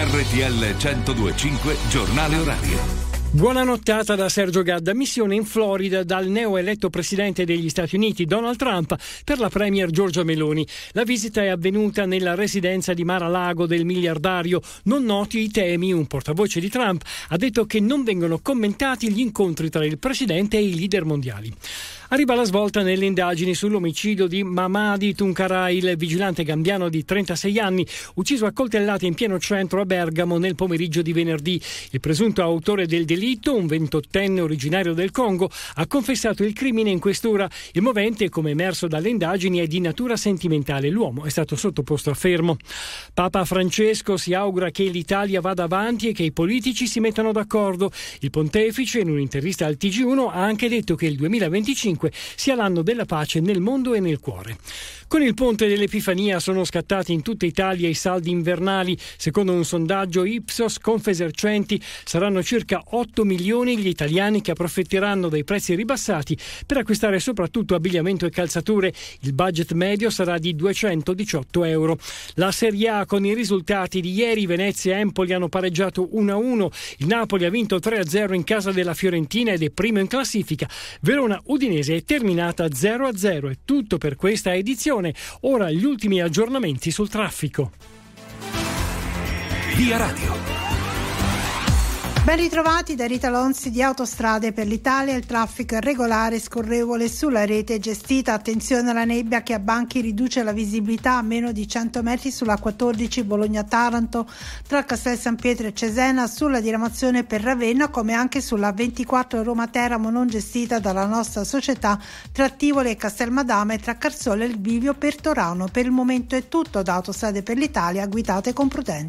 RTL 102.5 Giornale Orario. Buona nottata da Sergio Gadda. Missione in Florida dal neoeletto presidente degli Stati Uniti Donald Trump per la premier Giorgia Meloni. La visita è avvenuta nella residenza di Mar-a-Lago del miliardario. Non noti i temi, un portavoce di Trump ha detto che non vengono commentati gli incontri tra il presidente e i leader mondiali. Arriva la svolta nelle indagini sull'omicidio di Mamadi Tunkaray, il vigilante gambiano di 36 anni, ucciso a coltellate in pieno centro a Bergamo nel pomeriggio di venerdì. Il presunto autore del delitto, un 28enne originario del Congo, ha confessato il crimine in questura. Il movente, come emerso dalle indagini, è di natura sentimentale. L'uomo è stato sottoposto a fermo. Papa Francesco si augura che l'Italia vada avanti e che i politici si mettano d'accordo. Il pontefice, in un'intervista al TG1, ha anche detto che il 2025 sia l'anno della pace nel mondo e nel cuore. Con il ponte dell'Epifania sono scattati in tutta Italia i saldi invernali. Secondo un sondaggio Ipsos Confesercenti saranno circa 8 milioni gli italiani che approfitteranno dei prezzi ribassati per acquistare soprattutto abbigliamento e calzature. Il budget medio sarà di 218 euro. La Serie A con i risultati di ieri: Venezia e Empoli hanno pareggiato 1-1, il Napoli ha vinto 3-0 in casa della Fiorentina ed è primo in classifica. Verona Udinese è terminata 0-0. È tutto per questa edizione. Ora gli ultimi aggiornamenti sul traffico. Via Radio. Ben ritrovati da Rita Lonzi di Autostrade per l'Italia. Il traffico è regolare e scorrevole sulla rete gestita. Attenzione alla nebbia che a Banchi riduce la visibilità a meno di 100 metri sulla 14 Bologna-Taranto tra Castel San Pietro e Cesena, sulla diramazione per Ravenna, come anche sulla 24 Roma-Teramo non gestita dalla nostra società tra Tivoli e Castelmadama, tra Carsola e il Bivio per Torano. Per il momento è tutto da Autostrade per l'Italia, guidate con prudenza.